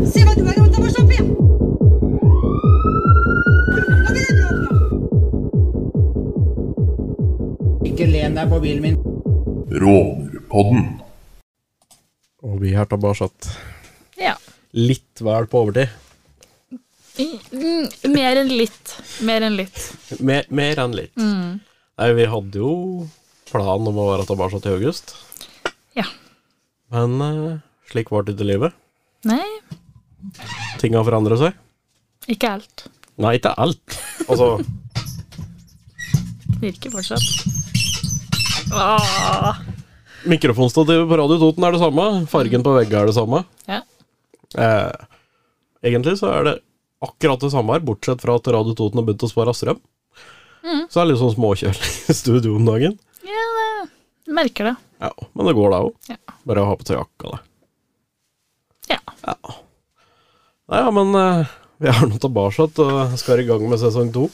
Se hva du har gjort, bare slapp igjen! Hva er det bråk nå? Ikke len deg på bilen min. Rånerpodden. Og vi har tilbake Ja. litt vel på overtid. Mer enn litt. Mer enn litt. Mer enn litt. Nei, vi hadde jo planen om å være tilbake til august. Ja. Men slik var det ikke i livet. Nei, Ting har forandret seg. ikke alt. Nei, ikke alt. Altså, Virker fortsatt. Åh. mikrofonstativet på Radio Toten er det samme. Fargen på veggen er det samme. Ja. Egentlig så er det akkurat det samme her, bortsett fra at Radio Toten har begynt å spare strøm. Så er det litt sånn småkjølig i studio om dagen. Ja, det merker det. Ja, men det går da også. Ja. Bare å ha på seg jakka det. Ja. Ja. Nei, ja, men vi har noe tilbake og skal i gang med sesong 2.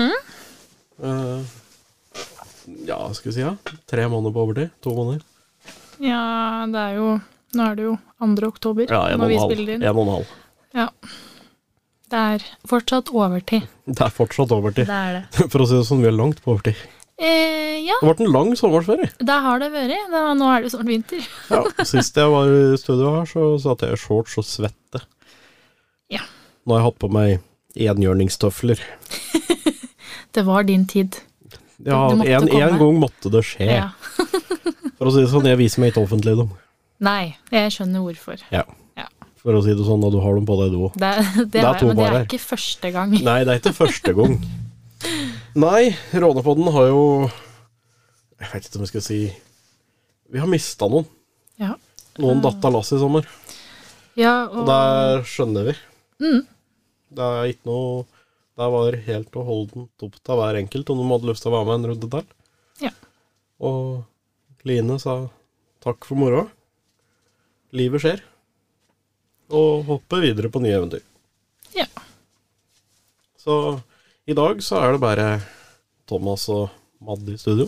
Ja, skal vi si ja. 3 måneder på overtid. 2 måneder. Ja, det er jo... Nå er det jo 2. oktober Ja, når vi spiller inn. 1,5. Ja. Det er fortsatt overtid. Det er fortsatt overtid. Det er det. For å si det sånn, vi er langt på overtid. Ja, Det ble en lang sommersferie. det har det vært. Nå er det jo snart vinter. Ja, sist jeg var i studio her, så satt jeg i shorts og svette. Ja. Nå har jeg hatt på meg enhjørningstøfler. Det var din tid. Ja, Det måtte en komme. gang måtte det skje. Ja. For å si det sånn, jeg viser meg ikke offentlig dem. Nei, jeg skjønner hvorfor. Ja. Ja. For å si det sånn, og du har dem på deg du også. Det er har to jeg, men det bare. er ikke første gang. Nei, det er ikke første gang. Nei, Rånepodden har jo... Jeg vet ikke om jeg skal si... Vi har mistet noen. Ja. Noen datt av lass i sommer. Ja, Og og... det skjønner vi. Det er ikke noe... Det var helt og holdent opp til hver enkelt, om de hadde lyst til å være med en runde til. Ja. Og Line sa takk for moroa. Livet skjer. Og hoppe videre på nye eventyr. Ja. Så i dag så er det bare Thomas og Madde i studio.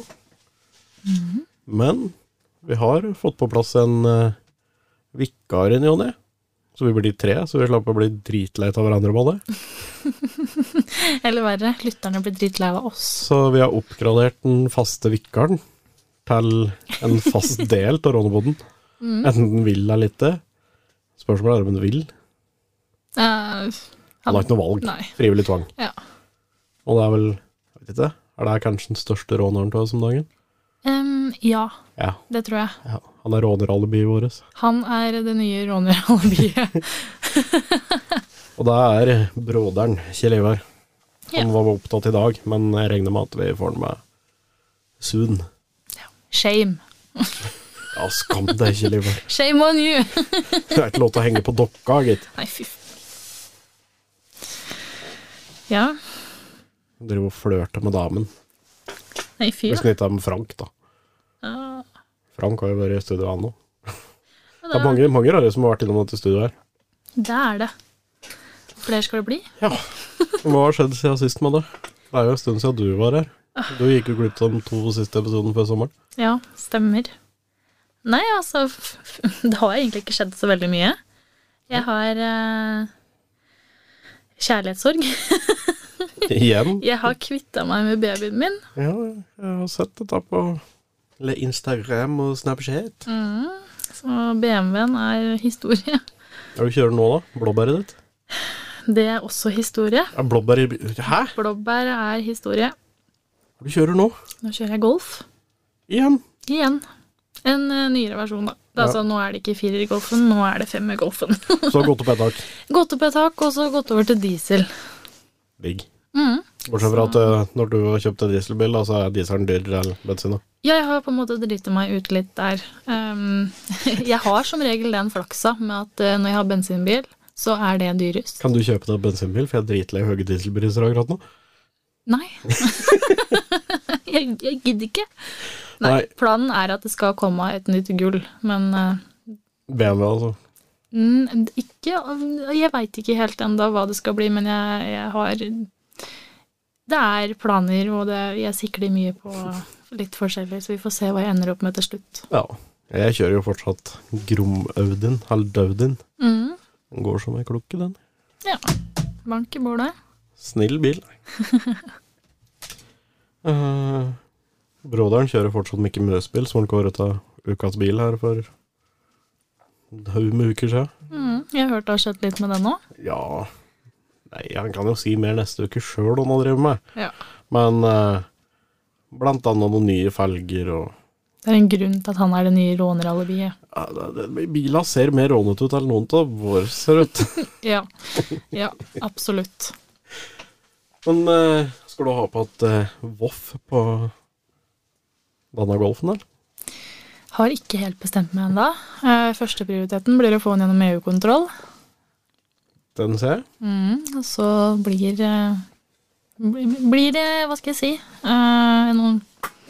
Men vi har fått på plass en vikar i ny og ne. Så vi blir 3, så vi slapper å bli dritleit av hverandre med det. Eller verre, lytterne blir dritlei av oss. Så vi har oppgradert den faste vikaren til en fast del av Rånepodden. Enten den vil eller ikke. Spørsmålet er om den vil. Han har ikke noe valg. Nei. Frivillig tvang. Ja. Og det er vel, jeg vet ikke, er det kanskje den største råneren til oss om dagen? Ja, Ja. det tror jeg. Ja. Han er råneralibiet vårt. Han er det nye råneralibiet. Og det er broderen, Kjell Ivar. Han Ja. var opptatt i dag, men jeg regner med at vi får den med soon. Shame. Ja, skam deg, Kjell Ivar. Shame on you. Det er ikke lov til å henge på dokka, gitt. Nei, fy. Ja. Driver og flørter med damen. Nei, fy. Vi skal ikke ha med Frank, da. Ja. Frank har jo vært i studio han nå. Ja, Det er mange rare som har vært innom dette studioet her. Det er det. Flere skal det bli. Ja. Hva har skjedd siden sist med det? Det er jo en stund siden du var her. Du gikk jo glipp av de 2 siste episodene før sommeren. Ja, stemmer. Nei, altså, det har egentlig ikke skjedd så veldig mye. Jeg har kjærlighetssorg. Igjen. Jeg har kvittet meg med babyen min. Ja, jeg har sett dette på Instagram og Snapchat. Så BMW-en er historie. Hva kjører du nå da? Blåbæret ditt? Det er også historie. Er blåbær i... Hæ? Blåbær er historie. Hva du kjører nå? Nå kjører jeg golf. Igjen? Igjen. En nyere versjon da. Altså, nå er det ikke 4 i golfen, nå er det 5 i golfen. Så har gått opp et tak. Gått opp et tak, og så gått over til diesel. Digg. Bortsett fra at når du har kjøpt en dieselbil, da, så er dieselen dyrere enn bensin. Da. Ja, jeg har på en måte drittet meg ut litt der. Jeg har som regel den flaksa med at når jeg har bensinbil, så er det dyrest. Kan du kjøpe deg bensinbil, for jeg er dritlei høye dieselpriser akkurat nå? Nei. jeg gidder ikke. Nei. Planen er at det skal komme et nytt gull, men BMW, altså. ikke, jeg vet ikke helt enda hva det skal bli, men jeg har, det er planer, og jeg sikler mye på litt forskjellig, så vi får se hva jeg ender opp med til slutt. Ja, jeg kjører jo fortsatt Grom-Audin, eller Daudin. Den går som en klokke, den. Ja. Bank i bordet. Snill bil. Broderen kjører fortsatt Mikke Møs-bil, som han kåret av ukas bil her for en haug med uker siden. Jeg har hørt det har skjedd litt med den nå. Ja, nei, han kan jo si mer neste uke selv om han driver med. Ja. Men blant annet noen nye felger og... Det er en grunn til at han er det nye råneralibiet. Ja, bilen ser mer rånet ut enn noen av vår ser ut. Ja, absolutt. Men skal du ha på et Voff på denne golfen her? Har ikke helt bestemt meg enda. Første prioriteten blir å få den gjennom EU-kontroll. Den ser jeg. Og så blir det, hva skal jeg si, noen...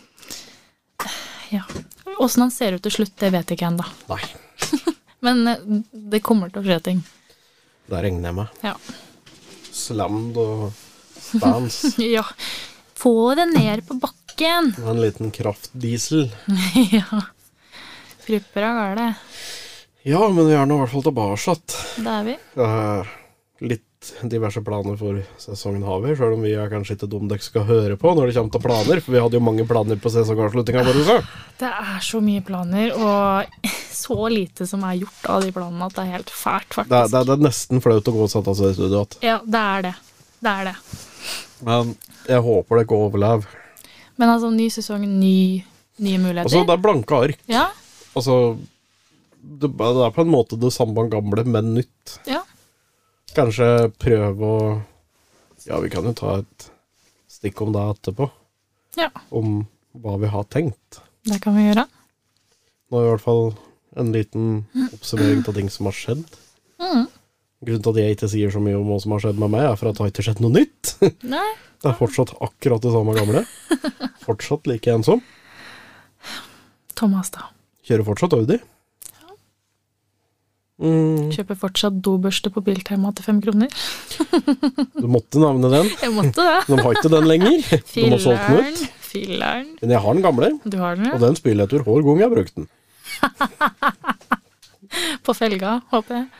Ja, hvordan han ser ut til slutt, det vet jeg ikke enda. Nei. Men det kommer til å skje ting. Det regner jeg med. Ja. Slammed og spans. Ja, få det ned på bakken. En liten kraftdiesel. Ja, prupper av gale. Ja, men vi er nå i hvert fall tilbake. Det er vi. Litt diverse planer for sesongen har vi, selv om vi er kanskje ikke de dere skal høre på når det kommer til planer, for vi hadde jo mange planer på sesongavslutningen vår også. Det er så mye planer, og så lite som er gjort av de planene at det er helt fælt, faktisk. Det er nesten flaut å gå og sette seg i studio. Ja, det er det. Det er det. Men jeg håper det ikke overlever. Men altså, ny sesong, nye muligheter. Altså, det er blanke ark. Ja. Altså, det er på en måte det samme gamle, men nytt. Ja. Kanskje prøve å... Ja, vi kan jo ta et stikk om det etterpå. Ja. Om hva vi har tenkt. Det kan vi gjøre. Nå er i hvert fall en liten oppsummering av ting som har skjedd. Grunnen til at jeg ikke sier så mye om hva som har skjedd med meg, er for at det har ikke skjedd noe nytt. Nei. Det er fortsatt akkurat det samme gamle. Fortsatt like ensom. Thomas da. Kjører fortsatt Audi. Kjøper fortsatt dobørste på Biltema til 5 kroner. Du måtte navne den. Jeg måtte det. De har ikke den lenger. De har solgt den ut. Filleren. Men jeg har den gamle, Du har den, og den spiller jeg tur hver gang jeg har brukt den. På felga, håper jeg.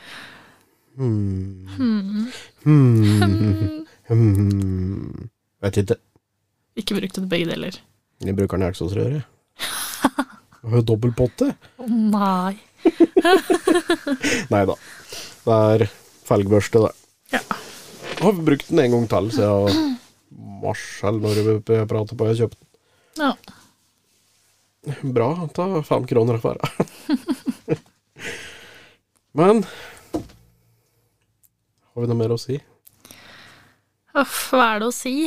Vet ikke. Ikke brukte det begge deler. Jeg bruker den i eksosrøret. Jeg har jo dobbeltpotte. Nei. Neida. Det er felgbørste, det. Ja. Jeg har brukt den en gang til, så jeg mars, eller når jeg prater på, jeg kjøpte den. Ja. Bra, ta 5 kroner for det. Men har vi noe mer å si? Hva er det å si?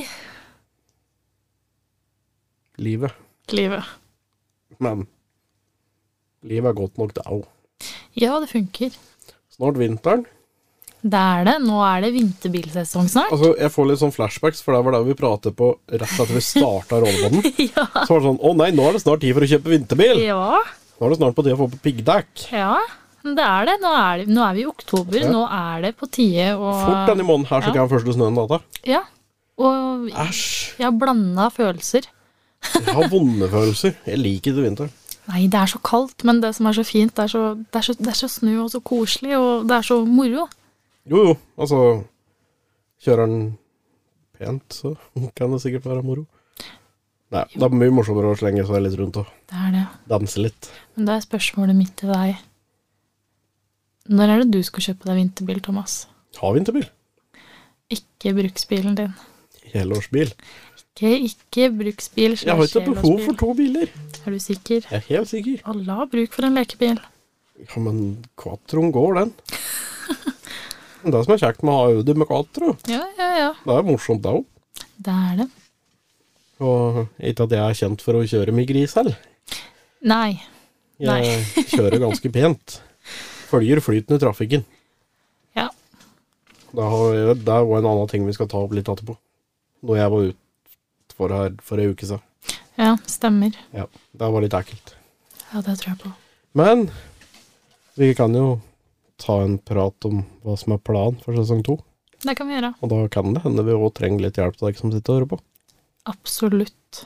Livet. Livet. Men livet er godt nok det også. Ja, det funker. Snart vinteren. Det er det. Nå er det vinterbilsesong snart. Altså, jeg får litt sånn flashbacks, for det var det vi pratet på rett etter vi startet Rådebånden. Ja. Så var det sånn, nei, nå er det snart tid for å kjøpe vinterbil. Ja. Nå er det snart på tid å få på piggdekk. Ja, det er det. Nå er vi i oktober. Ja. Nå er det på tide å... Fort denne måneden her, så kan jeg første snøen data. Ja. Og Æsj. jeg har blandet følelser. Jeg har vonde følelser. Jeg liker det vinteren. Nei, det er så kaldt, men det som er så fint, det er så snø og så koselig, og det er så moro. Jo, altså, kjører den pent, så kan det sikkert være moro. Nei, det er mye morsommere å slenge seg litt rundt og Det er det. danse litt. Men det er spørsmålet mitt til deg. Når er det du skal kjøpe deg vinterbil, Thomas? Ha vinterbil. Ikke bruksbilen din. Helårsbil. Ikke bruksbil. Jeg har ikke behov for 2 biler. Er du sikker? Jeg er helt sikker. Alle har bruk for en lekebil. Ja, men Quattroen går, den. Det som er kjekt med å ha Audi med Quattro, Ja. det er morsomt da også. Det er det. Og ikke at jeg er kjent for å kjøre mye gris selv. Nei. Jeg kjører ganske pent. Følger flyten i trafikken. Ja. Det var en annen ting vi skal ta opp litt etterpå. Når jeg var ute for en uke siden. Ja, stemmer. Ja, det var litt ekkelt. Ja, det tror jeg på. Men vi kan jo ta en prat om hva som er planen for sesong 2. Det kan vi gjøre. Og da kan det hende vi også trenger litt hjelp til deg som sitter og hører på. Absolutt.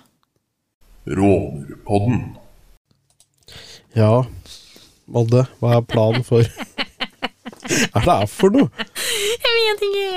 Rånerpodden. Ja, Madde, hva er planen for Hva er det for noe? Jeg vet ikke.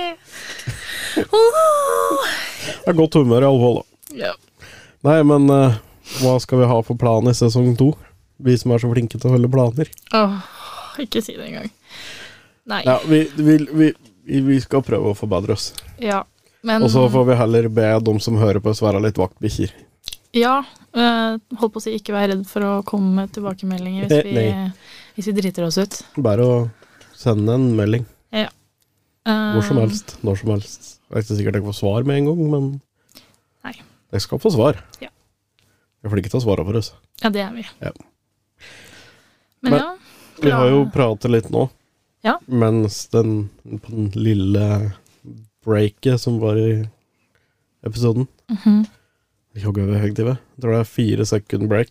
Det er godt humør i alle fall da. Ja. Nei, men hva skal vi ha for plan i sesong 2? Vi som er så flinke til å holde planer. Ikke si det engang. Nei. Ja, vi skal prøve å forbedre oss. Ja, men... Og så får vi heller be de som hører på oss være litt vaktbikkjer. Ja, holdt på å si ikke være redd for å komme med tilbakemeldinger hvis vi driter oss ut. Bare å sende en melding. Ja. Hvor som helst, når som helst. Jeg er ikke sikkert jeg får svar med en gang, men nei. Jeg skal få svar. Ja. Jeg er flink til å svare for oss. Ja, det er vi. Ja. Men ja. Vi har jo pratet litt nå. Ja. Mens på den lille breaket som var i episoden. Jeg tror det er 4 sekunder break.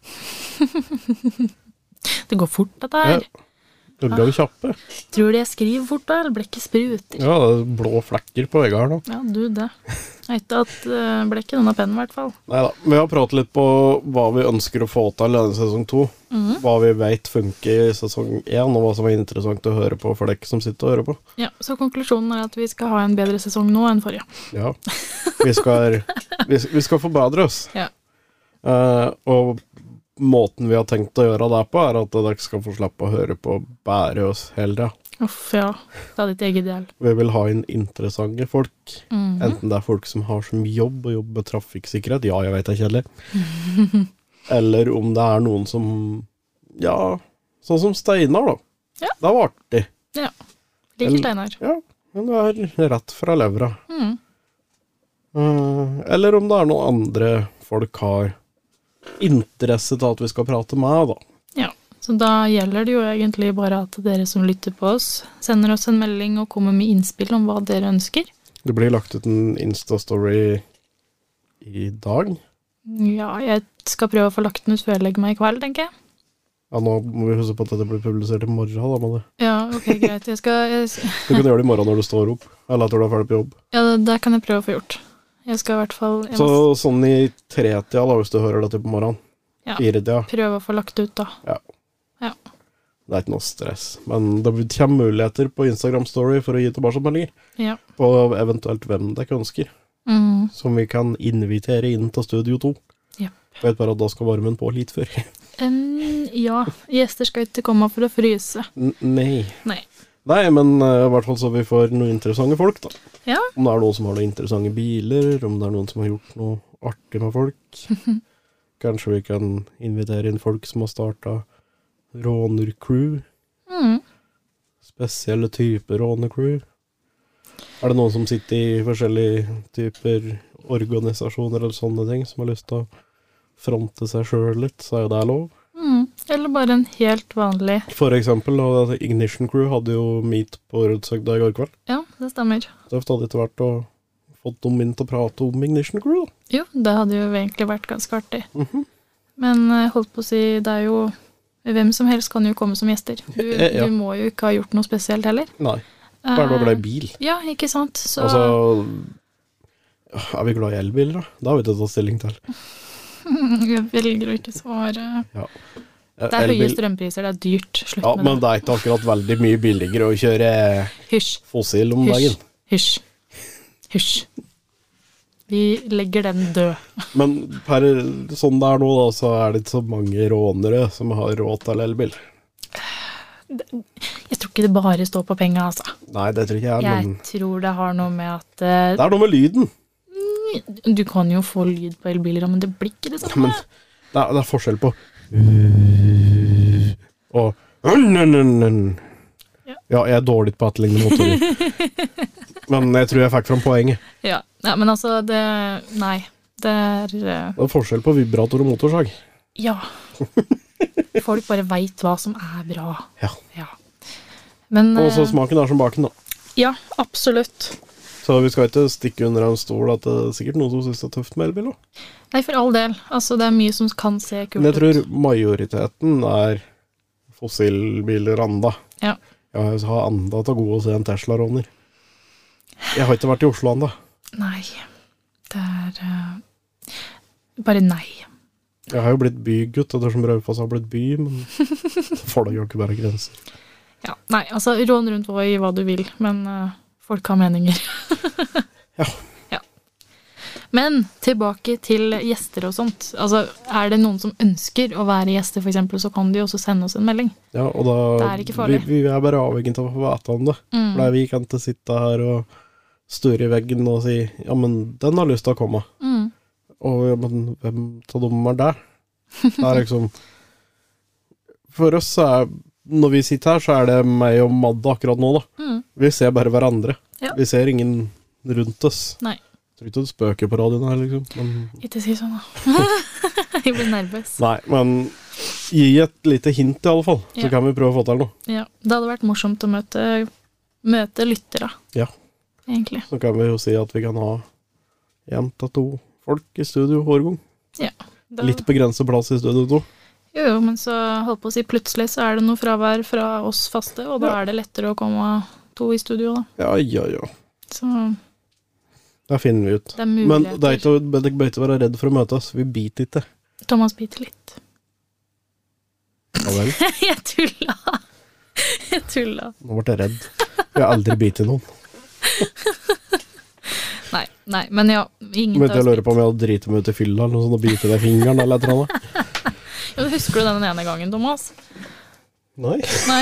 Det går fort, dette her. Ja. Det går jo kjappe. Tror du jeg skriver fort da, eller blekket spruter? Ja, det er blå flekker på vegget her nå. Ja, du det. Jeg vet at blekket noen av pennen i hvert fall. Neida, vi har pratet litt på hva vi ønsker å få til i denne sesong 2. Hva vi vet funker i sesong 1, og hva som er interessant å høre på for dere som sitter og hører på. Ja, så konklusjonen er at vi skal ha en bedre sesong nå enn forrige. Ja, vi skal forbedre oss. Ja. Og måten vi har tenkt å gjøre det på, er at dere skal få slippe å høre på bære oss hele tiden. Uff, ja. Det er ditt eget del. Vi vil ha inn interessante folk. Enten det er folk som har som jobb og jobber med trafikksikkerhet. Ja, jeg vet det er kjedelig. Eller om det er noen som, ja, sånn som Steinar da. Ja. Det var artig. Ja, liker Steinar. Ja, men det er rett fra levra. Eller om det er noen andre folk har interesse til at vi skal prate med, da. Ja, så da gjelder det jo egentlig bare at dere som lytter på oss sender oss en melding og kommer med innspill om hva dere ønsker. Det blir lagt ut en Insta-story i dag. Ja, jeg skal prøve å få lagt den ut før jeg legger meg i kveld, tenker jeg. Ja, nå må vi huske på at det blir publisert i morgen, da, Malle. Ja, ok, greit. Du kan gjøre det i morgen når du står opp, eller at du er ferdig på jobb. Ja, det kan jeg prøve å få gjort. Jeg skal i hvert fall... Sånn i 3-tida da, hvis du hører dette på morgenen. Ja, 4-tida. prøve å få lagt ut da. Ja. Ja. Det er ikke noe stress. Men det kommer muligheter på Instagram-story for å gi tilbakemeldinger. Ja. På eventuelt hvem dere ønsker. Som vi kan invitere inn til Studio 2. Ja. Vet bare at da skal varmen på litt før. Ja, gjester skal ikke komme for å fryse. Nei, men i hvert fall så vi får noen interessante folk da. Ja. Om det er noen som har noen interessante biler, om det er noen som har gjort noe artig med folk. Kanskje vi kan invitere inn folk som har startet rånercrew. Spesielle typer rånercrew. Er det noen som sitter i forskjellige typer organisasjoner eller sånne ting, som har lyst til å fronte seg selv litt, så er jo det lov. Eller bare en helt vanlig... For eksempel, Ignition Crew hadde jo meet på Rødsøgda i går kveld. Ja, det stemmer. Det hadde etter hvert å fått dem inn til å prate om Ignition Crew. Jo, det hadde jo egentlig vært ganske artig. Men holdt på å si, det er jo... Hvem som helst kan jo komme som gjester. Du må jo ikke ha gjort noe spesielt heller. Nei, bare da ble bil. Ja, ikke sant? Så... Altså, er vi glad i elbiler da? Det har vi ikke tatt stilling til. Jeg velger å ikke svare. Ja. Det er høye strømpriser, det er dyrt. Slutt med det. Men det er ikke akkurat veldig mye billigere å kjøre fossil om dagen. Hysj. Vi legger den død. Men per sånn det er nå da, så er det ikke så mange rånere som har råd til elbil. Jeg tror ikke det bare står på penger, altså. Nei, det tror ikke jeg. Jeg tror det har noe med at... Det er noe med lyden. Du kan jo få lyd på elbiler, men det blir ikke det samme. Men det er forskjell på og ja, jeg er dårlig på etterlignende motorer. Men jeg tror jeg fikk fram poenget. Ja, men altså nei, det er forskjell på vibrator og motorsag. Ja. Folk bare vet hva som er bra. Ja. Men, og så smaken er som baken da. Ja, absolutt. Så vi skal ikke stikke under en stol at det er sikkert noen som synes det er tøft med elbil også. Nei, for all del. Altså, det er mye som kan se kult ut. Men jeg tror majoriteten er fossilbiler anda. Ja. Jeg har anda til gode å se en Tesla-råner. Jeg har ikke vært i Oslo anda. Nei, det er bare nei. Jeg har jo blitt bygutt, og det er som Raufoss har blitt by, men får det jo ikke bare grenser. Ja, nei, altså rån rundt i hva du vil, men folk har meninger. Ja. Ja. Men tilbake til gjester og sånt. Altså, er det noen som ønsker å være gjester for eksempel, så kan de også sende oss en melding. Ja, og da, Det er ikke farlig. vi er bare avhengig av å få vite om det. For vi kan ikke sitte her og sture i veggen og si, ja, men den har lyst til å komme. Og ja, men hvem av dem er det? Det er liksom, for oss når vi sitter her, så er det meg og Madde akkurat nå da. Vi ser bare hverandre. Ja. Vi ser ingen rundt oss. Nei. Jeg tror ikke du spøker på radioen her, liksom. Men... Ikke si sånn da. Jeg blir nervøs. Nei, men gi et lite hint i alle fall, så Ja. kan vi prøve å få til noe. Ja, det hadde vært morsomt å møte lyttere, Ja. egentlig. Så kan vi jo si at vi kan ha 1 til 2 folk i studio hver gang. Ja. Da, Litt begrenset plass i studio 2. jo, men så holdt på å si plutselig så er det noe fravær fra oss faste, og da Ja. er det lettere å komme 2 i studio da. Ja. Så Det finner vi ut. det er Men muligheter. det er ikke, dere bør ikke være redd for å møtes. Vi biter ikke. Thomas biter litt. Ja vel. Jeg tulla. Nå ble jeg redd. Jeg har aldri bitet noen. Nei, men ja, ingen Men tar jeg lurer oss på om jeg hadde driti meg ut i fylla eller noe sånt og bite deg i fingeren eller et eller annet. Ja, husker du den ene gangen, Thomas? Nei. Nei.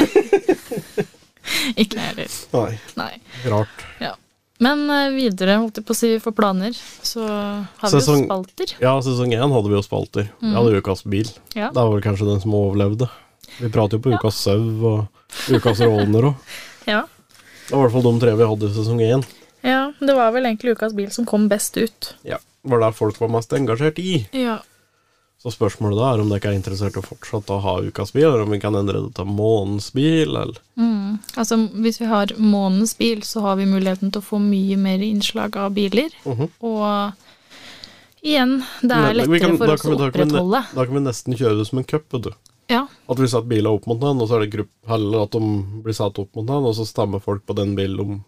Ikke jeg heller. Nei. Rart. Ja. Men videre, holdt jeg på å si, for planer, så har vi jo spalter. Ja, sesong 1 hadde vi jo spalter. Vi hadde Ukas bil. Ja. Det var vel kanskje den som overlevde. Vi prater jo på Ukas sau og Ukas råner og Ja. det var i hvert fall de 3 vi hadde i sesong 1. Ja, det var vel egentlig Ukas bil som kom best ut. Ja, var det folk var mest engasjert i. Ja. Så spørsmålet da om dere ikke er interessert i å fortsette å ha Ukas bil, eller om vi kan endre det til månedens bil, eller... Altså, hvis vi har månedens bil, så har vi muligheten til å få mye mer innslag av biler. Og igjen, det er lettere for oss å opprettholde. Da kan vi nesten kjøre det som en cup, vet du. Ja. At vi setter biler opp mot den, og så er det heller at de blir satt opp mot den, og så stemmer folk på den bilen de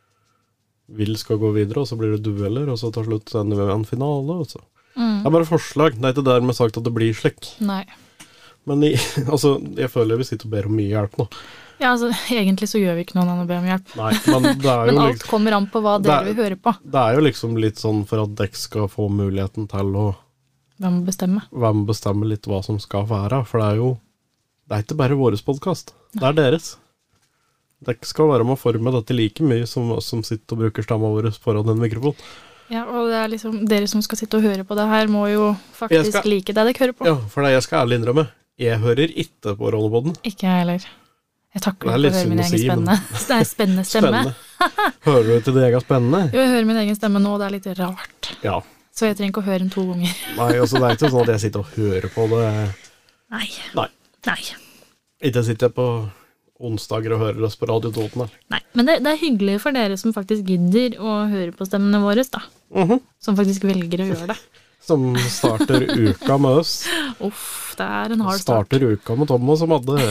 vil skal gå videre, og så blir det dueller, og så tar slutt ender vi med en finale, og så. Det er bare forslag, det er ikke dermed sagt at det blir slik. Nei. Men altså, jeg føler vi sitter og ber om mye hjelp nå. Ja, altså, egentlig så gjør vi ikke noen annen å be om hjelp. Nei, men det er jo Men alt kommer an på hva dere vil høre på. Det er jo liksom litt sånn for at dere skal få muligheten til å Hvem bestemmer litt hva som skal være, for det er ikke bare våres podcast, det er deres. Dere skal være med å forme dette like mye som oss som sitter og bruker stemmen vår foran en mikrofon. Ja, og det er liksom, dere som skal sitte og høre på det her, må jo faktisk like det dere hører på. Ja, for det jeg skal ærlig innrømme, jeg hører ikke på Rånepodden. Ikke jeg heller. Jeg takler Det er ikke å høre min egen spennende. Det er spennende stemme. Hører du til det jeg er spennende? Jo, jeg hører min egen stemme nå, og det er litt rart. Ja. Så jeg trenger ikke å høre den 2 ganger. Nei, altså det er ikke sånn at jeg sitter og hører på det. Nei. Ikke sitter jeg på onsdager og hører oss på Radio Toten. Nei, men det er hyggelig for dere som faktisk gidder å høre på stemmene våre, da. Som faktisk velger å gjøre det. Som starter uka med oss. Uff, det er en hard start. Starter uka med Thomas og Madde.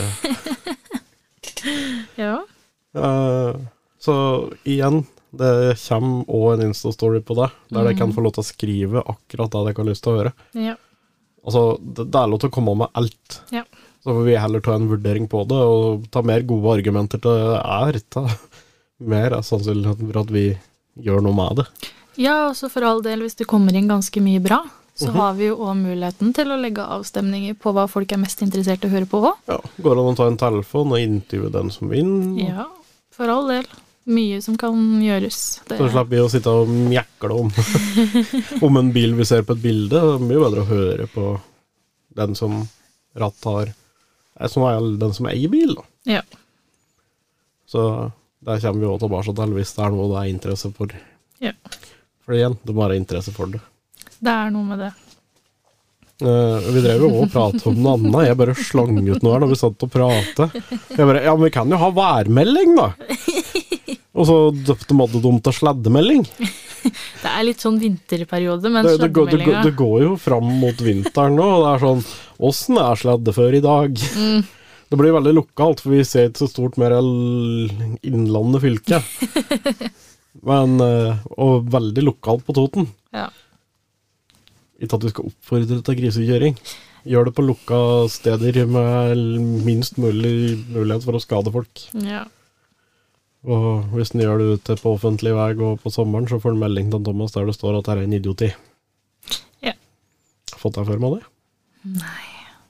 Ja. Så igjen, det kommer også en Insta-story på det, der dere kan få lov til å skrive akkurat det dere har lyst til å høre. Ja. Altså, det er lov til å komme med alt. Ja. Så får vi heller ta en vurdering på det, og ta mer gode argumenter til det mer er sannsynlig for at vi gjør noe med det. Ja, også for all del, hvis det kommer inn ganske mye bra, så har vi jo også muligheten til å legge avstemninger på hva folk er mest interessert i å høre på også. Ja, går det an å ta en telefon og intervjue den som vinner? Ja, for all del. Mye som kan gjøres. Så slipper vi å sitte og mjekle om en bil vi ser på et bilde. Det er mye bedre å høre på den som ratt har, som er den som eier bil da. Ja. Så der kommer vi også tilbake til hvis det er noe det er interesse for. Ja. For igjen, det må være interesse for det. Det er noe med det. Vi drev jo også og pratet om noe annet. Jeg bare slang ut noe her når vi satt og pratet. Jeg bare, ja, men vi kan jo ha værmelding da. Og så døpte Madde dumt av sleddemelding. Det er litt sånn vinterperiode, men sleddemeldinga... Det går jo fram mot vinteren nå, og det er sånn, hvordan er sledde før i dag? Det blir veldig lokalt, for vi ser ikke så stort mer innlandet fylke. Men, og veldig lokalt på Toten. Ja. Ikke at vi skal oppfordre til grisekjøring. Gjør det på lukka steder med minst mulig mulighet for å skade folk. Ja. Og hvis den gjør det ute på offentlig vei og på sommeren, så får den melding til Thomas der det står at det en idioti. Ja. Fått deg før med det? Nei.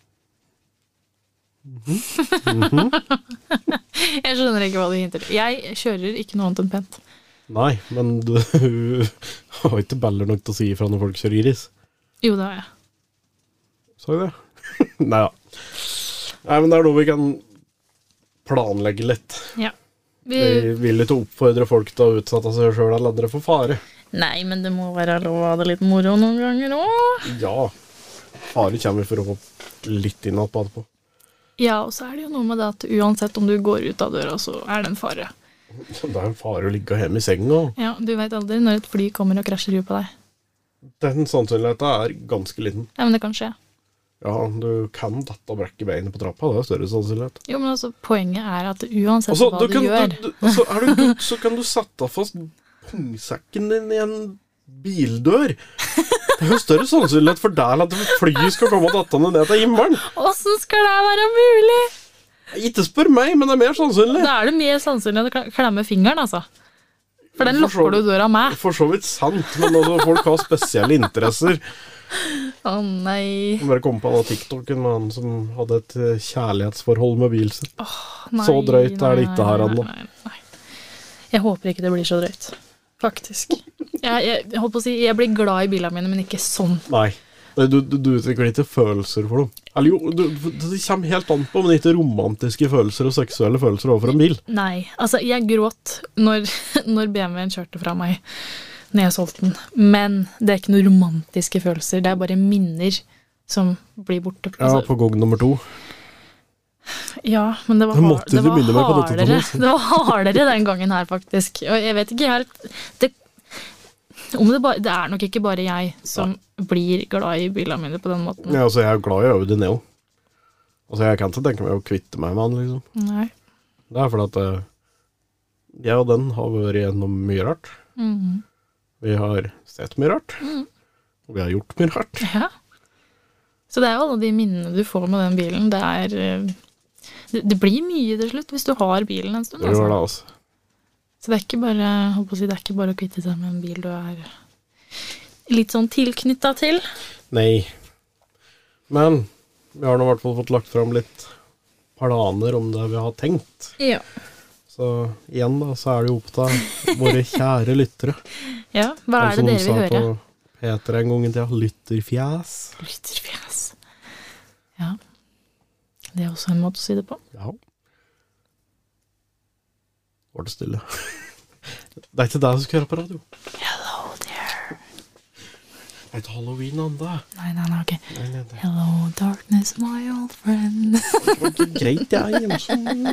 Jeg skjønner ikke hva du hinter. Jeg kjører ikke noe annet enn pent. Nei, men du har ikke baller nok til å si ifra når folk kjører iris. Jo, det har jeg. Så jeg det? Nei da. Nei, men det noe vi kan planlegge litt. Ja. Vi vil ikke oppfordre folk til å utsette seg selv eller andre for fare. Nei, men det må være lov å ha det litt moro noen ganger også. Ja, fare kommer for å få litt innad på det på. Ja, og så er det jo noe med det at uansett om du går ut av døra, så er det en fare. Det en fare å ligge hjemme i sengen også. Ja, du vet aldri når et fly kommer og krasjer ut på deg. Den sannsynligheten ganske liten. Ja, men det kan skje. Ja, du kan dette og brekke beinet på trappa, det større sannsynlighet. Jo, men altså, poenget er at uansett Altså, hva du gjør... Altså, er du gutt, så kan du sette fast pungsekken din i en bildør. Det jo større sannsynlighet for deg at flyet skal komme dattene ned til himmelen. Hvordan skal det være mulig? Ikke spør meg, men det mer sannsynlig. Da det mer sannsynlig å klemme fingeren, altså. For den lukker du døra med. For så vidt sant, men altså, folk har spesielle interesser. Nei. Jeg bare kom på den TikToken med han som hadde et kjærlighetsforhold med bilen sin. Nei, så drøyt det ikke her ennå. Nei. Jeg håper ikke det blir så drøyt. Faktisk. Jeg holdt på å si, jeg blir glad i bilene mine, men ikke sånn. Nei, du utvikler ikke følelser for dem. Eller jo, det kommer helt an på, men ikke romantiske følelser og seksuelle følelser overfor en bil. Nei, altså jeg gråt når BMW-en kjørte fra meg når jeg solgte den. Men det ikke noen romantiske følelser, det bare minner som blir borte. Ja, på gang nummer 2. Ja, men det var hardere. Det var hardere den gangen her, faktisk. Og jeg vet ikke helt... Det nok ikke bare jeg som blir glad i bilene mine på den måten. Ja, altså jeg glad i Audi Neo. Altså jeg kan ikke tenke meg å kvitte meg med han, liksom. Nei. Det fordi at jeg og den har vært gjennom mye rart. Vi har sett mye rart. Og vi har gjort mye rart. Ja. Så det jo alle de minnene du får med den bilen. Det blir mye til slutt hvis du har bilen en stund. Det gjør det, altså. Så det ikke bare, det ikke bare å kvitte seg med en bil du litt sånn tilknyttet til. Nei. Men vi har nå i hvert fall fått lagt frem litt planer om det vi har tenkt. Ja. Så igjen da, så det jo opp til våre kjære lyttere. Ja, hva det dere vil høre? Som sa på Peter en gang til lytterfjes. Lytterfjes. Ja. Det også en måte å si det på. Ja. Var det stille? Det ikke det du skal gjøre på radio. Hello there. Det ikke Halloween enda. Nei, ok. Nei. Hello darkness, my old friend. Det var greit, jeg hjemme.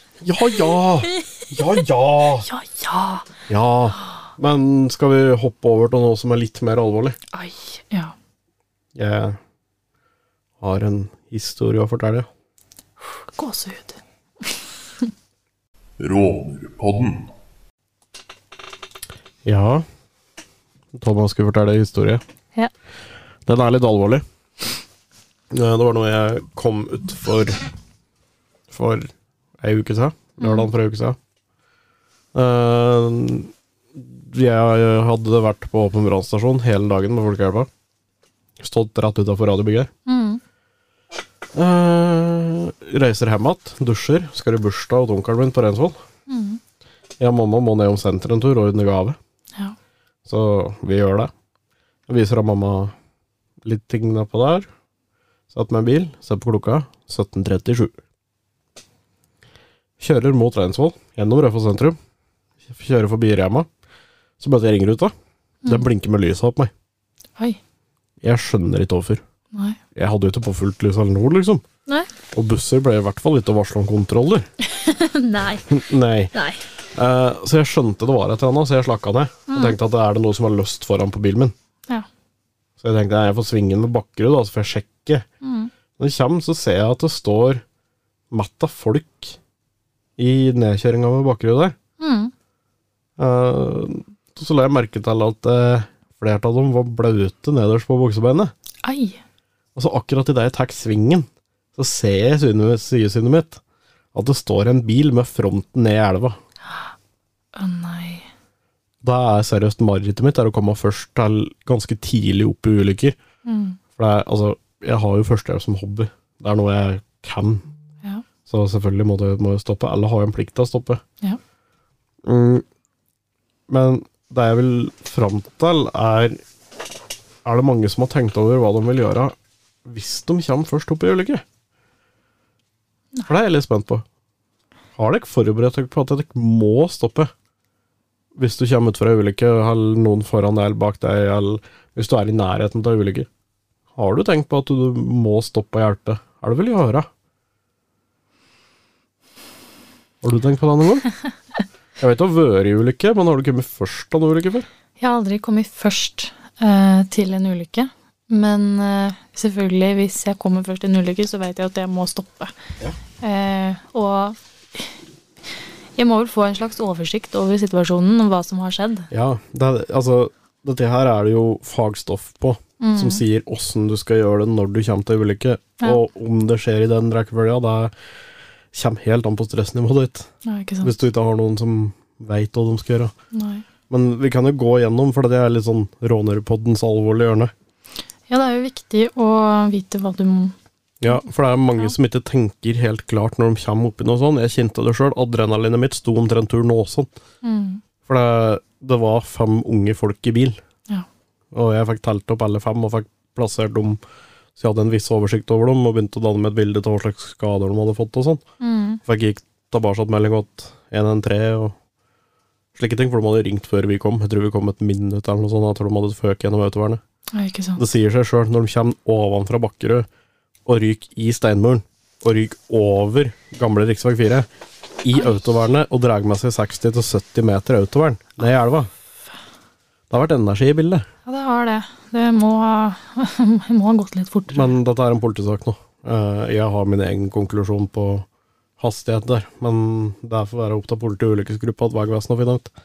Ja. Ja, men skal vi hoppe over til noe som litt mer alvorlig? Ai, ja. Jeg har en historie å fortelle. Gåsehud. Rånerpodden. Ja, Thomas skulle fortelle en historie. Ja. Den litt alvorlig. Det var noe jeg kom ut for en uke siden. Lørdagen for en uke siden. Jeg hadde vært på åpen brannstasjon hele dagen med Folkehjelpa. Stått rett utenfor radiobygget. Reiser hjem igjen, dusjer, skal i bursdag og onkelen min på Reinsvoll. Jeg og mamma må ned om senter en tur og ordne gave. Ja. Så vi gjør det. Jeg viser av mamma litt ting på der. Satt med en bil, sett på klokka, 17:37. Kjører mot Reinsvoll, gjennom Rødfoss sentrum. Kjører forbi Rema. Så møter jeg ringruta. Den blinker med lyset opp meg. Oi. Jeg skjønner ikke hvorfor. Nei. Jeg hadde jo ikke på fullt lys eller noe, liksom. Nei. Og busser ble i hvert fall litt å varsle om kontroller. Nei. Så jeg skjønte det var et eller annet, så jeg slakket ned. Og tenkte at det noe som var løst foran på bilen min. Ja. Så jeg tenkte jeg får svinge med Bakkerud, da, så får jeg sjekke. Når jeg kommer, så ser jeg at det står matt av folk i nedkjøringen med Bakkerud der. Så la jeg merke til at flere av dem var blaute nederst på buksebeinet. Ai. Og så akkurat i det jeg tar svingen, så ser jeg synet mitt, at det står en bil med fronten ned i elva. Nei. Da seriøst marerittet mitt å komme først til ganske tidlig opp i ulykker. For det altså, jeg har jo førstehjelp som hobby. Det noe jeg kan. Ja. Så selvfølgelig må jeg stoppe. Alle har jo en plikt til å stoppe. Ja. Men det jeg vil fram til det mange som har tenkt over hva de vil gjøre hvis de kommer først opp i ulykke? For det jeg litt spent på. Har dere forberedt dere på at dere må stoppe? Hvis du kommer ut fra en ulykke, eller noen foran deg eller bak deg, eller hvis du i nærheten av ulykke. Har du tenkt på at du må stoppe og hjelpe? Det vil gjøre? Har du tenkt på det noen gang? Jeg vet du har vært i ulykke, men har du kommet først av en ulykke før? Jeg har aldri kommet først til en ulykke, men selvfølgelig hvis jeg kommer først til en ulykke, så vet jeg at jeg må stoppe. Ja. Og jeg må vel få en slags oversikt over situasjonen og hva som har skjedd. Ja, dette her det jo fagstoff på, som sier hvordan du skal gjøre det når du kommer til ulykke, og om det skjer i den rekkefølgen, det kommer helt an på stressnivået ditt. Ja, ikke sant. Hvis du ikke har noen som vet hva de skal gjøre. Nei. Men vi kan jo gå gjennom, for det litt sånn rånerpoddens alvorlige hjørne. Ja, det jo viktig å vite hva du må. Ja, for det mange som ikke tenker helt klart når de kommer opp i noe sånt. Jeg kjente det selv, adrenalinet mitt sto omtrent tur nå sånn. For det var 5 unge folk i bil. Ja. Og jeg fikk telt opp alle 5 og fikk plassert dem, så jeg hadde en viss oversikt over dem, og begynte å danne med et bilde til hva slags skader de hadde fått og sånn. For jeg gikk tilbakemelding åt 113 og slike ting, for de hadde ringt før vi kom. Jeg tror vi kom et minutt eller noe sånt, jeg tror de hadde føk gjennom autovernet. Ja, ikke sant. Det sier seg selv, når de kommer ovenfra Bakkerød, og ryker i steinmuren, og ryker over gamle riksvei 4, i autovernet, og drar med seg 60-70 meter autovern ned i elva. Det har vært energi i bildet. Ja, det har det. Det må ha gått litt fortere. Men dette en politisak nå. Jeg har min egen konklusjon på hastighet der, men det får være opp til politi- og ulykkesgruppa at Vegvesenet finner ut.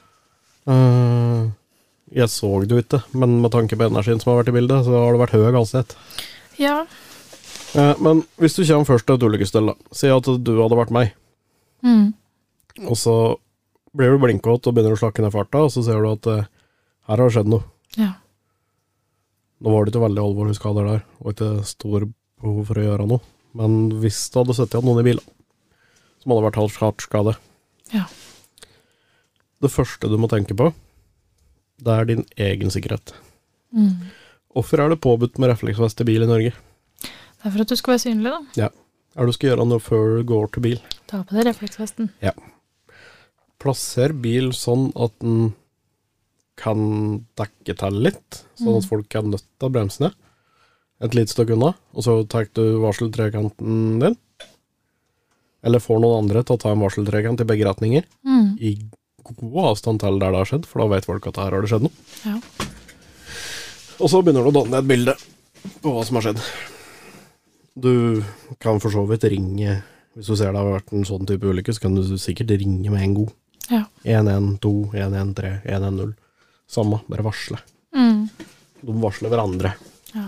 Jeg så det jo ikke, men med tanke på energien som har vært i bildet, så har det vært høy hastighet. Ja. Men hvis du kommer først til et ulykkesstell, da, si at du hadde vært meg, og så blir du blinkått og begynner å slakke ned farta, og så ser du at her har det skjedd noe. Ja. Nå var det ikke veldig alvorlige skader der, og ikke stor behov for å gjøre noe. Men hvis du hadde sett igjen noen i bilen, som hadde vært hardt skade, ja. Det første du må tenke på, det din egen sikkerhet. Hvorfor det påbudt med refleksvest i bil i Norge? Det for at du skal være synlig, da. Ja. Du skal gjøre noe før du går til bil. Ta på deg refleksvesten. Ja. Plasser bil sånn at den kan dekke til litt, sånn at folk kan nøtte bremsene et lite stykke unna, og så tar du varseltrekanten din, eller får noen andre til å ta en varseltrekant i begge retninger, i god avstand til der det har skjedd, for da vet folk at her har det skjedd noe. Ja. Og så begynner du å danne et bilde på hva som har skjedd. Du kan for så vidt ringe, hvis du ser det har vært en sånn type ulykke, så kan du sikkert ringe med en god. Ja. 112, 113, 110. Samme, bare varsle. De varsler hverandre. Ja.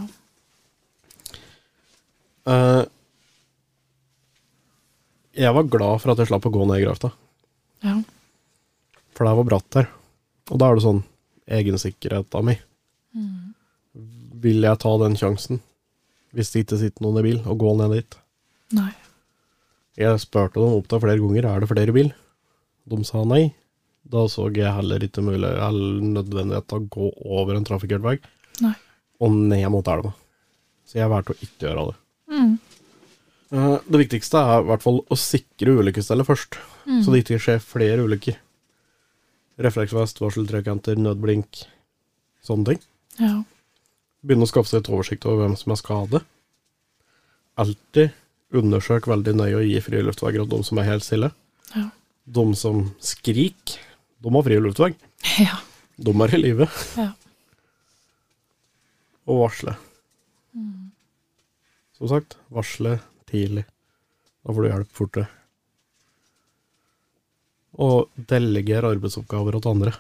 Jeg var glad for at jeg slapp å gå ned i grøfta. Ja. For det var bratt der. Og da det sånn egensikkerhet av meg. Vil jeg ta den sjansen hvis det ikke sitter noen i bil og gå ned dit? Nei. Jeg spurte dem opp til flere ganger, det flere i bil? De sa nei. Da så jeg heller ikke mulig eller nødvendighet å gå over en trafikkert vei og ned mot elva. Så jeg valgte å ikke gjøre det. Det viktigste i hvert fall å sikre ulykkesstellet først, så det ikke skjer flere ulykker. Refleksvest, varseltrekanter, nødblink, sånne ting. Ja. Begynne å skaffe seg et oversikt over hvem som skade. Alltid undersøk veldig nøye og gi fri luftveier av de som helt stille. Ja. De som skrik, de har fri luftvei. Ja. De i livet. Ja. Og varsle. Som sagt, varsle tidlig. Da får du hjelp fortere. Og delegere arbeidsoppgaver til andre.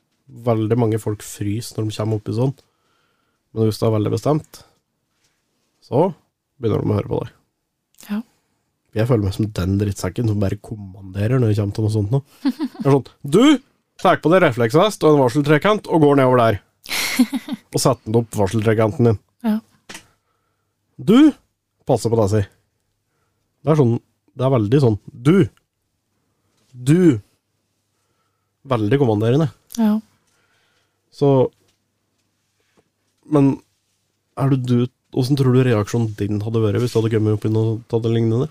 Veldig mange folk fryser når de kommer opp i sånn. Men hvis det veldig bestemt, så begynner de å høre på deg. Ja. Jeg føler meg som den drittsekken som bare kommanderer når det kommer til noe sånt nå. Det er sånn, du, tar på deg refleksvest og en varseltrekant og går nedover der. Og setter den opp varseltrekanten din. Ja. Du, passer på deg, si. Det er sånn, det er veldig sånn, du, veldig kommanderende. Ja. Så, men, hvordan tror du reaksjonen din hadde vært hvis du hadde kommet opp i noe av det lignende?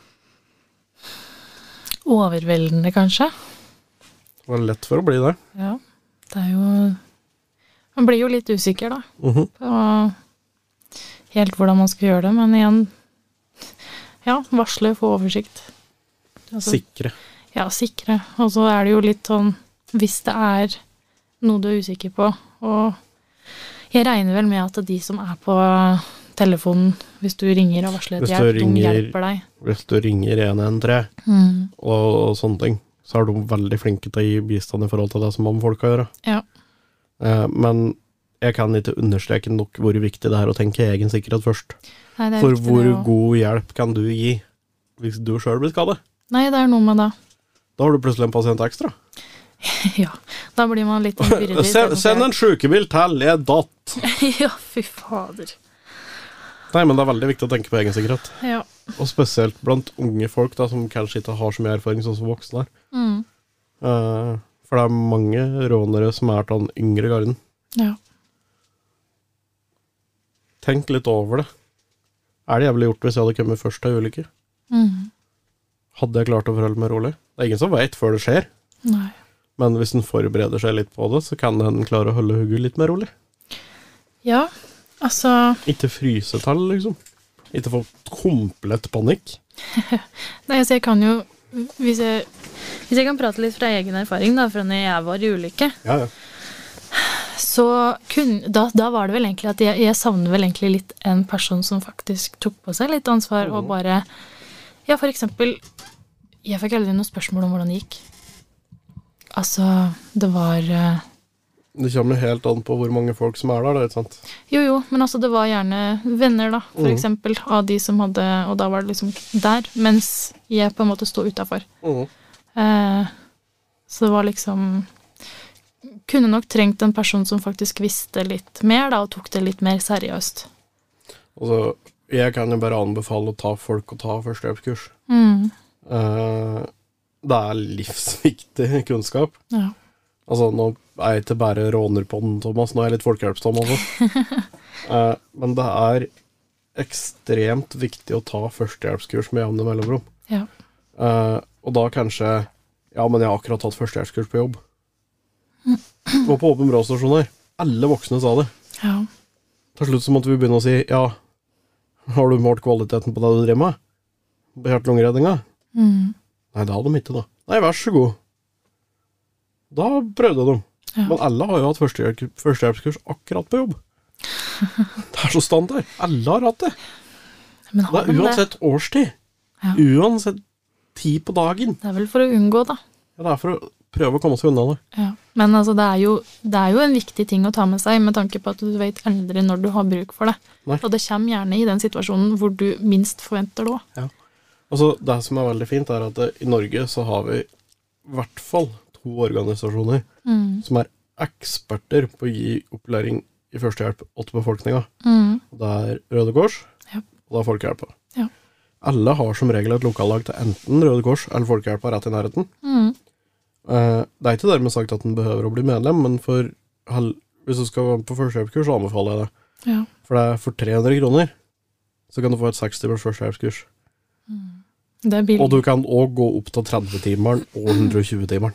Overveldende, kanskje. Det var lett for å bli det. Ja, det er jo... Man blir jo litt usikker, da. På helt hvordan man skal gjøre det, men igjen, ja, varsle, få oversikt. Altså, Sikre. Ja, sikre. Og så er det jo litt sånn, hvis det er noe du er usikker på, og jeg regner vel med at de som er på telefonen, hvis du ringer og varsler et hjelp, de hjelper deg. Hvis du ringer 113 og sånne ting, så er de veldig flinke til å gi bistand i forhold til det som man folk kan gjøre. Ja. Men jeg kan ikke understreke nok hvor viktig det er å tenke egen sikkerhet først. Nei, for hvor god hjelp kan du gi hvis du selv blir skadet? Nei, det er noe med det. Da har du plutselig en pasient ekstra. Ja, da blir man litt byrdig. Send en sykebil til, jeg datt. Ja, fy fader. Nei, men det er veldig viktig å tenke på egen sikkerhet. Ja. Og spesielt blant unge folk da, som kanskje ikke har så mye erfaring sånn som voksne her. For det er mange rånere som er til den yngre garden. Ja. Tenk litt over det. Er det jævlig gjort hvis jeg hadde kommet først til ulykke? Hadde jeg klart å forholde meg rolig? Det er ingen som vet før det skjer. Nei. Men hvis den forbereder seg litt på det, så kan den klare å holde hugget litt mer rolig. Ja, altså... Ikke fryse til, liksom. Ikke få komplett panikk. Nei, altså jeg kan jo... Hvis jeg kan prate litt fra egen erfaring da, fra når jeg var i ulykke, så da var det vel egentlig at jeg savner vel egentlig litt en person som faktisk tok på seg litt ansvar, og bare, ja, for eksempel, jeg fikk aldri noe spørsmål om hvordan det gikk. Altså, det var... Det kommer helt an på hvor mange folk som er der, da, ikke sant? Jo, men altså det var gjerne venner da, for eksempel, av de som hadde, og da var det liksom der, mens jeg på en måte stod utenfor. Så det var liksom, kunne nok trengt en person som faktisk visste litt mer da, og tok det litt mer seriøst. Altså, jeg kan jo bare anbefale å ta folk og ta førstehjelpskurs. Det er livsviktig kunnskap. Ja. Altså, nå er jeg ikke bare råner på den, Thomas. Nå er jeg litt folkehjelps-Thomas også. Men det er ekstremt viktig å ta førstehjelpskurs med jevne mellomrom. Ja. Og da kanskje, ja, men jeg har akkurat tatt førstehjelpskurs på jobb. Og på åpen bråstasjoner. Alle voksne sa det. Ja. Til slutt så måtte vi begynne å si, ja, har du målt kvaliteten på det du driver med? På hjert-lungeredninga? Nei, det hadde de ikke da. Nei, vær så god. Da prøvde de. Ja. Men alle har jo hatt førstehjelpskurs akkurat på jobb. Det er så standard. Alle har hatt det. Men det er uansett årstid. Ja. Uansett tid på dagen. Det er vel for å unngå, da. Ja, det er for å prøve å komme seg unna det. Ja. Men altså, det er jo en viktig ting å ta med seg, med tanke på at du vet aldri når du har bruk for det. Nei. Og det kommer gjerne i den situasjonen hvor du minst forventer det også. Ja. Altså, det som er veldig fint er at i Norge så har vi i hvert fall 2 organisasjoner som er eksperter på å gi opplæring i førstehjelp til befolkninga. Det er Røde Kors, og det er Folkehjelpa. Ja. Alle har som regel et lokallag til enten Røde Kors eller Folkehjelpa rett i nærheten. Det er ikke dermed sagt at den behøver å bli medlem, men hvis du skal være på førstehjelpskurs, så anbefaler jeg det. Ja. For det er for 300 kroner, så kan du få et 6 timers førstehjelpskurs. Og du kan også gå opp til 30-timeren og 120-timeren.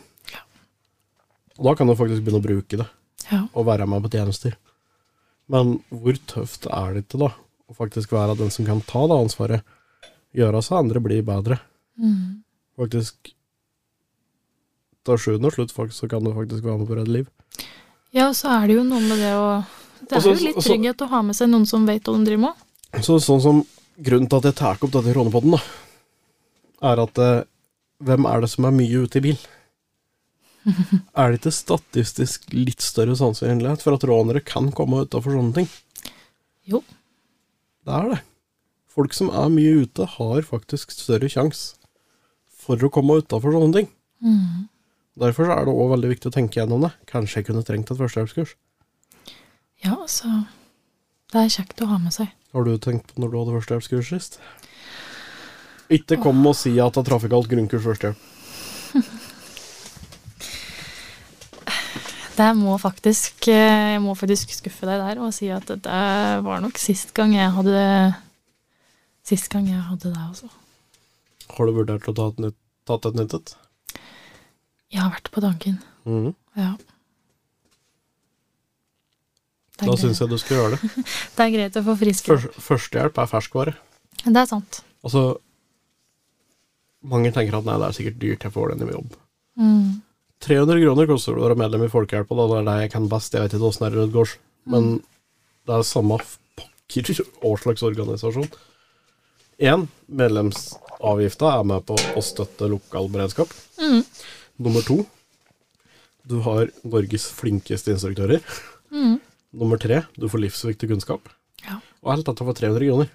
Og da kan du faktisk begynne å bruke det, og være med på tjenester. Men hvor tøft er det ikke da, å faktisk være den som kan ta det ansvaret, gjøre så andre blir bedre. Faktisk, til sjuende og slutt, så kan du faktisk være med på å redde liv. Ja, så er det jo noe med det å... Det er jo litt trygghet å ha med seg noen som vet hva de driver med. Sånn som grunnen til at jeg tar opp dette i Rånepodden da, er at hvem er det som er mye ute i bil? Er det ikke statistisk litt større sannsynlighet for at rånere kan komme utenfor sånne ting? Jo. Det er det. folk som er mye ute, har faktisk større sjans for å komme utenfor sånne ting. Derfor er det også veldig viktig å tenke gjennom det. Kanskje jeg kunne trengt et førstehjelpskurs. Ja, altså, det er kjekt å ha med seg. Har du tenkt på når du hadde førstehjelpskurs sist? Ikke kom og si at det er trafikalt grunnkurs førstehjelp. Jeg må faktisk skuffe deg der og si at det var nok sist gang jeg hadde det også. Har du vurdert å tatt et nyttet? Jeg har vært på tanken. Ja. Da synes jeg du skal gjøre det. Det er greit å få friske. Førstehjelp er ferskvare. Det er sant. Altså, mange tenker at nei, det er sikkert dyrt, jeg får den i jobb. 300 kroner koster det å være medlem i Folkehjelp, og det er det jeg kan best. Jeg vet ikke hvordan det er i Rødgårds, men det er samme pakker og slags organisasjon. Medlemsavgifta er med på å støtte lokal beredskap. Nummer 2, du har Norges flinkeste instruktører. Nummer 3, du får livsviktig kunnskap. Ja. Og alt dette for 300 kroner.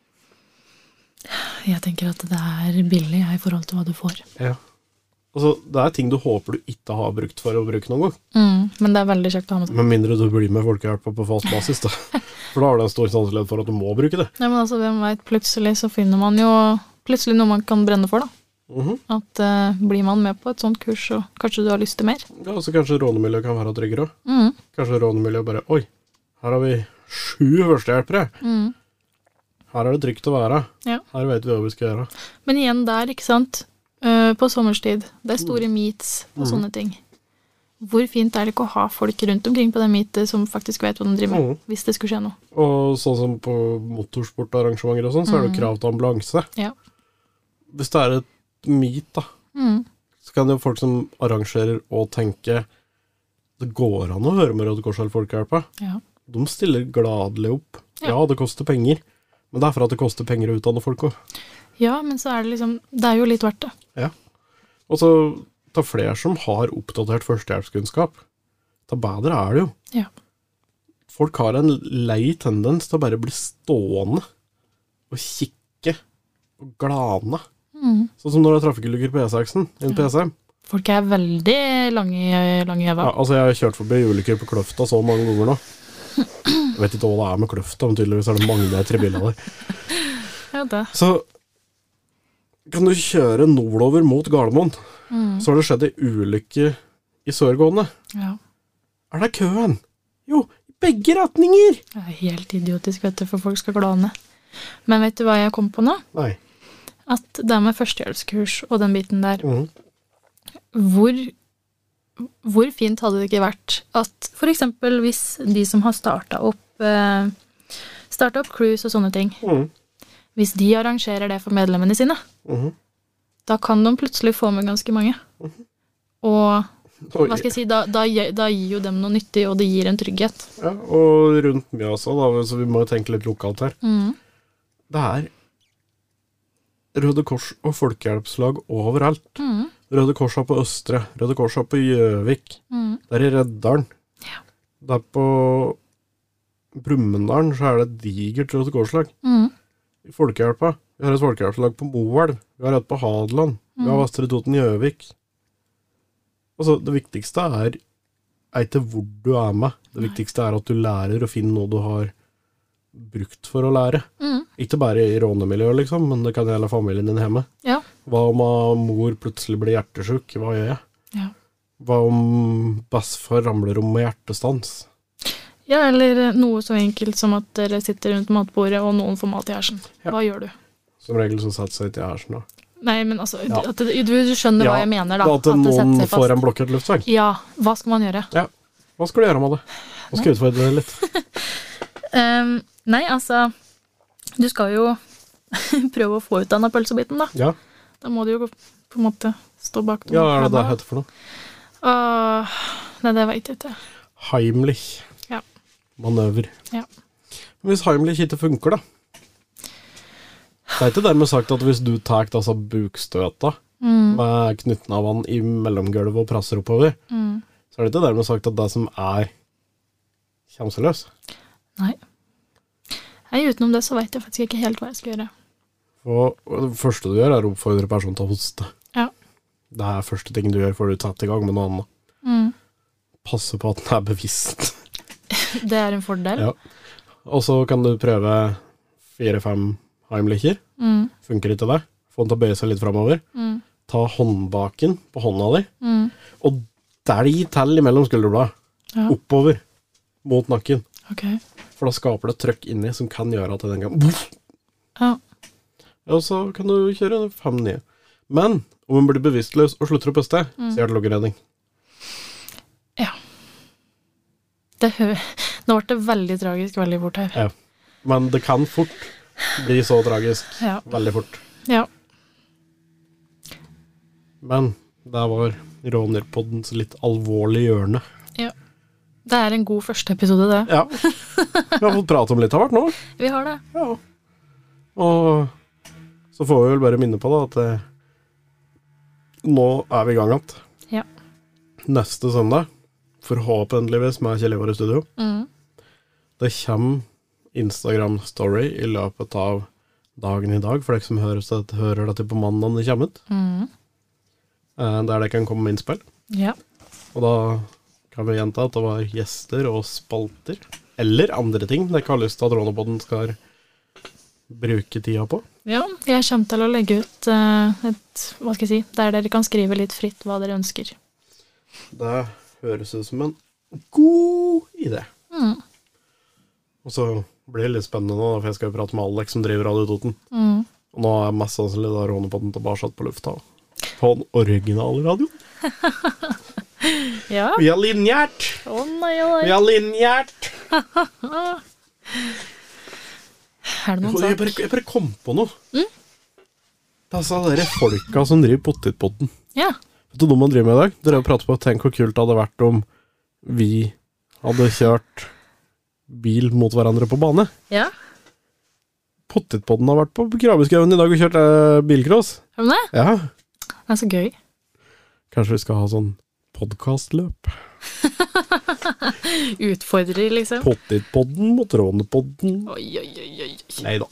Jeg tenker at det er billig i forhold til hva du får. Ja. Altså, det er ting du håper du ikke har brukt for å bruke noen gang. Men det er veldig kjekt å ha med seg. Med mindre du blir med Folkehjelp på fast basis, da. For da har det en stor sannsynlighet for at du må bruke det. Ja, men altså, hvem vet, plutselig så finner man jo plutselig noe man kan brenne for, da. At blir man med på et sånt kurs, så kanskje du har lyst til mer. Ja, så kanskje rånemiljøet kan være tryggere. Kanskje rånemiljøet bare, oi, her har vi 7 førstehjelpere. Her er det trygt å være. Ja. Her vet vi hva vi skal gjøre. Men igjen der, ikke sant? På sommerstid, det er store meets og sånne ting. Hvor fint er det ikke å ha folk rundt omkring på det meetet som faktisk vet hva de driver med, hvis det skulle skje noe. Og sånn som på motorsportarrangementer og sånn, så er det krav til ambulanse. Ja. Hvis det er et meet, da, så kan det jo folk som arrangerer og tenke, det går an å høre med Røde Kors eller Folkehjelpa. Ja. De stiller gladelig opp. Ja, det koster penger, men det er for at det koster penger å utdanne folk også. Ja, men så er det liksom, det er jo litt verdt det. Ja. Og så ta flere som har oppdatert førstehjelpskunnskap. Ta bedre er det jo. Ja. Folk har en lei tendens til å bare bli stående og kikke og glane. Sånn som når det er trafikkulykker på E6-en, inn på E6. Folk er veldig lange i øva. Ja, altså jeg har kjørt forbi ulykker på Kløfta så mange ganger nå. Jeg vet ikke hva det er med Kløfta, men tydeligvis er det mange der 3 biler der. Ja, det. Så kan du kjøre nordover mot Gardermoen, så har det skjedd en ulykke i sørgående. Ja. Er det køen? Jo, i begge retninger! Det er helt idiotisk, vet du, for folk skal glane. Men vet du hva jeg kom på nå? Nei. At det med førstehjelpskurs og den biten der, hvor fint hadde det ikke vært at for eksempel hvis de som har startet opp cruise og sånne ting, hvis de arrangerer det for medlemmene sine, da kan de plutselig få med ganske mange. Og hva skal jeg si, da gir jo dem noe nyttig, og det gir en trygghet. Ja, og rundt Mjøsa, da, så vi må jo tenke litt lokalt her. Det er Røde Kors og folkehjelpslag overalt. Røde Kors er på Østre, Røde Kors er på Gjøvik, det er i Reddalen. Ja. Det er på Brumunddal, så er det digert Røde Korslag. I Folkehjelpa, vi har et folkehjelpslag på Moelv, vi har et på Hadeland, vi har Vestre Toten Gjøvik. Altså, det viktigste er ikke hvor du er med. Det viktigste er at du lærer å finne noe du har brukt for å lære. Ikke bare i rånemiljøet, liksom, men det kan gjelde familien din hjemme. Ja. Hva om mor plutselig blir hjertesjuk? Hva gjør jeg? Ja. Hva om bestefar ramler om med hjertestans? Ja, eller noe så enkelt som at dere sitter rundt matbordet, og noen får mat i hersen. Ja. Hva gjør du? Som regel så setter seg ikke i hersen, da. Nei, men altså, at du skjønner hva jeg mener, da. At noen får en blokkert luftvegg. Ja, hva skal man gjøre? Ja, hva skal du gjøre med det? Hva skal utfordre det litt? Nei, altså, du skal jo prøve å få ut denne pølsebiten, da. Ja. Da må du jo på en måte stå bak dem. Ja, er det det heter for noe? Nei, det vet jeg ikke. Heimlich. Ja. Manøver. Ja. Men hvis Heimlich ikke funker, da? Det er ikke dermed sagt at hvis du tar disse bukstøta med knyttnavene i mellomgulvet og presser oppover, så er det ikke dermed sagt at det som er kjemseløs. Nei. Nei, utenom det så vet jeg faktisk ikke helt hva jeg skal gjøre. Og det første du gjør er å oppfordre personen til å hoste. Ja. Det er første ting du gjør før du setter i gang med noe annet. Passe på at den er bevisst. Det er en fordel. Ja. Og så kan du prøve 4-5 Heimlicher. Funker ikke det? Få den til å bøye seg litt fremover. Ta håndbaken på hånda di, og delg til imellom skulderbladet. Ja. Oppover mot nakken. Ok. For da skaper det trøkk inni som kan gjøre at den kan... Ja. Og så kan du kjøre 5 nye. Men om man blir bevisstløs og slutter å puste, så gjør det lukkeredning. Ja. Nå ble det veldig tragisk veldig fort her. Ja. Men det kan fort bli så tragisk. Ja. Veldig fort. Ja. Men det var Rånerpoddens litt alvorlige hjørne. Ja. Det er en god første episode, det. Ja. Vi har fått prate om litt av hvert nå. Vi har det. Ja. Og så får vi vel bare minne på da, at nå er vi i gang igjen. Ja. Neste søndag, forhåpentligvis med Kjell Ivar i studio. Det kommer Instagram-story i løpet av dagen i dag, for dere som hører dette på mandagen det kommer ut. Der det kan komme med innspill. Ja. Og da kan vi gjenta at det var gjester og spalter, eller andre ting dere har lyst til at Rånepodden skal bruke tida på. Ja, jeg kommer til å legge ut hva skal jeg si, der dere kan skrive litt fritt hva dere ønsker. Det høres ut som en god idé. Og så blir det litt spennende nå, for jeg skal jo prate med Alex som driver Radio Toten. Og nå er mest sannsynlig da Rånepodden tilbake på lufta. På den originale radioen. Ja. Vi har linjert! Nei. Vi har linjert! Er det noen sak? Jeg bare kom på noe. Det er altså dere folka som driver potetpodden. Ja. Vet du noe man driver med i dag? Dere har pratet på, tenk hvor kult det hadde vært om vi hadde kjørt bil mot hverandre på bane. Ja. Potetpodden har vært på Krabbeskøven i dag og kjørt bilcross. Har du det? Ja. Det er så gøy. Kanskje vi skal ha sånn podcastløp. Utfordrer, liksom. Potetpodden mot Rånepodden. Oi. Neida.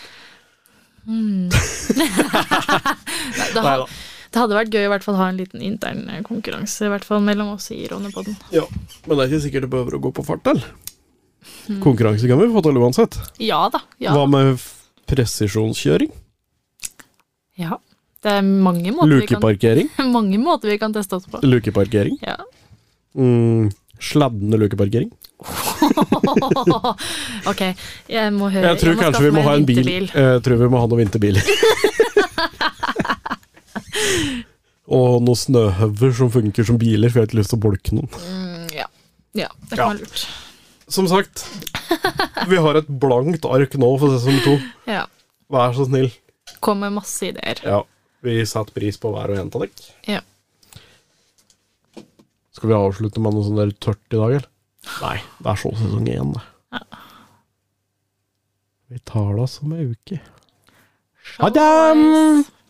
Det hadde vært gøy i hvert fall å ha en liten intern konkurranse, i hvert fall mellom oss i Rånepodden. Ja, men det er ikke sikkert det behøver å gå på fart til. Konkurranse kan vi få til uansett. Ja da. Ja. Hva med presisjonskjøring? Ja. Det er mange måter Lukeparkering? mange måter vi kan teste oss på. Lukeparkering? Ja. Sladdende lukeparkering? Ok, jeg må høre. Jeg tror kanskje vi må ha en bil. Jeg tror vi må ha noen vinterbiler. Og noen snøhøver som funker som biler, for jeg har ikke lyst til å bolke noen. Ja, det kan være lurt. Som sagt, vi har et blankt ark nå for sesong 2. Ja. Vær så snill. Kom med masse ideer. Ja, vi setter pris på hver og en av dere. Ja. Skal vi avslutte med noe sånn der tørt i dag, eller? Nei, det er så sesong 1, det. Ja. Vi tar det som en uke. Ha det!